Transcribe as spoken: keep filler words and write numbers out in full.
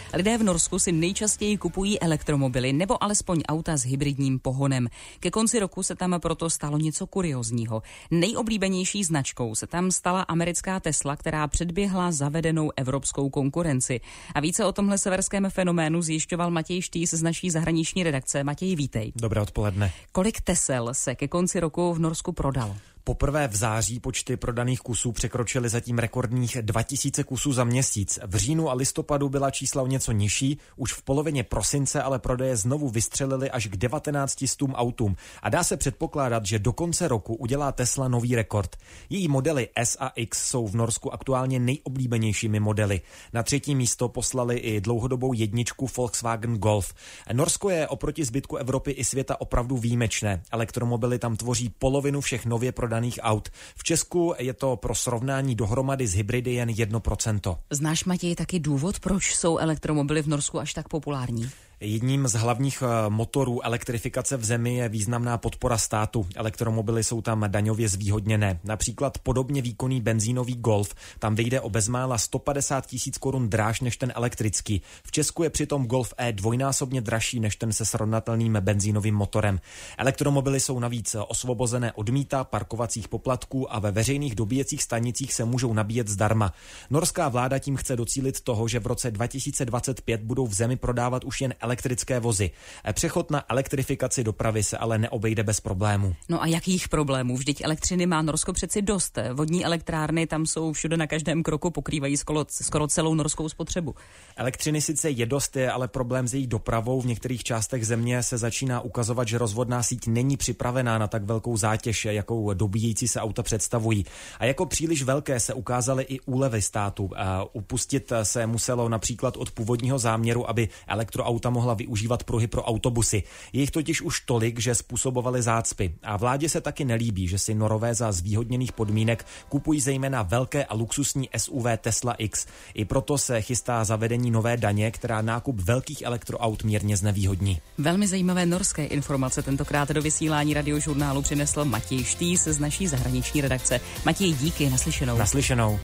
Lidé v Norsku si nejčastěji kupují elektromobily nebo alespoň auta s hybridním pohonem. Ke konci roku se tam proto stalo něco kuriózního. Nejoblíbenější značkou se tam stala americká Tesla, která předběhla zavedenou evropskou konkurenci. A více o tomhle severském fenoménu zjišťoval Matěj Štýs z naší zahraniční redakce. Matěj, vítej. Dobré odpoledne. Kolik Tesel se ke konci roku v Norsku prodalo? Poprvé v září počty prodaných kusů překročily zatím rekordních dva tisíce kusů za měsíc. V říjnu a listopadu byla čísla o něco nižší, už v polovině prosince ale prodeje znovu vystřelily až k devatenácti stům autům. A dá se předpokládat, že do konce roku udělá Tesla nový rekord. Její modely S a X jsou v Norsku aktuálně nejoblíbenějšími modely. Na třetí místo poslali i dlouhodobou jedničku Volkswagen Golf. Norsko je oproti zbytku Evropy i světa opravdu výjimečné. Elektromobily tam tvoří polovinu všech nově prodaných aut. V Česku je to pro srovnání dohromady s hybridy jen jedno procento. Znáš, Matěj, taky důvod, proč jsou elektromobily v Norsku až tak populární? Jedním z hlavních motorů elektrifikace v zemi je významná podpora státu. Elektromobily jsou tam daňově zvýhodněné. Například podobně výkonný benzínový Golf tam vyjde o bezmála sto padesát tisíc korun dráž než ten elektrický. V Česku je přitom Golf E dvojnásobně dražší než ten se srovnatelným benzínovým motorem. Elektromobily jsou navíc osvobozené od mýta, parkovacích poplatků a ve veřejných dobíjecích stanicích se můžou nabíjet zdarma. Norská vláda tím chce docílit toho, že v roce dva tisíce dvacet pět budou v zemi prodávat už jen elektrické vozy. Přechod na elektrifikaci dopravy se ale neobejde bez problémů. No a jakých problémů? Vždyť elektřiny má Norsko přeci dost. Vodní elektrárny tam jsou všude na každém kroku, pokrývají skoro, skoro celou norskou spotřebu. Elektřiny sice je dost, je ale problém s její dopravou. V některých částech země se začíná ukazovat, že rozvodná síť není připravená na tak velkou zátěž, jakou dobíjející se auta představují. A jako příliš velké se ukázaly i úlevy státu. Upustit se muselo například od původního záměru, aby elektroauta mohla využívat pruhy pro autobusy. Je jich totiž už tolik, že způsobovaly zácpy. A vládě se taky nelíbí, že si Norové za zvýhodněných podmínek kupují zejména velké a luxusní S U V Tesla X. I proto se chystá zavedení nové daně, která nákup velkých elektroaut mírně znevýhodní. Velmi zajímavé norské informace tentokrát do vysílání radiožurnálu přinesl Matěj Štýs z naší zahraniční redakce. Matěj, díky, naslyšenou. Naslyšenou.